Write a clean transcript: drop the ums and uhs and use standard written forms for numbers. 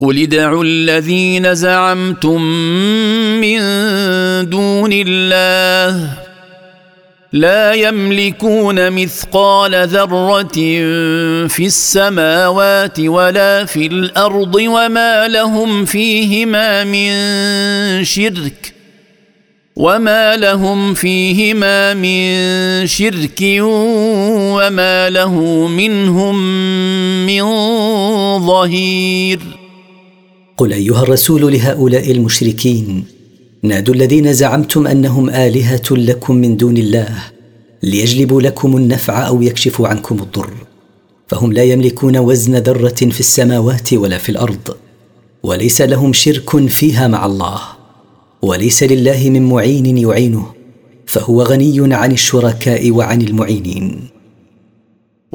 قل ادعوا الذين زعمتم من دون الله لا يملكون مثقال ذرة في السماوات ولا في الأرض وما لهم فيهما من شرك وما له منهم من ظهير. قل أيها الرسول لهؤلاء المشركين: نادوا الذين زعمتم أنهم آلهة لكم من دون الله ليجلبوا لكم النفع أو يكشفوا عنكم الضر، فهم لا يملكون وزن ذرة في السماوات ولا في الأرض، وليس لهم شرك فيها مع الله، وليس لله من معين يعينه، فهو غني عن الشركاء وعن المعينين.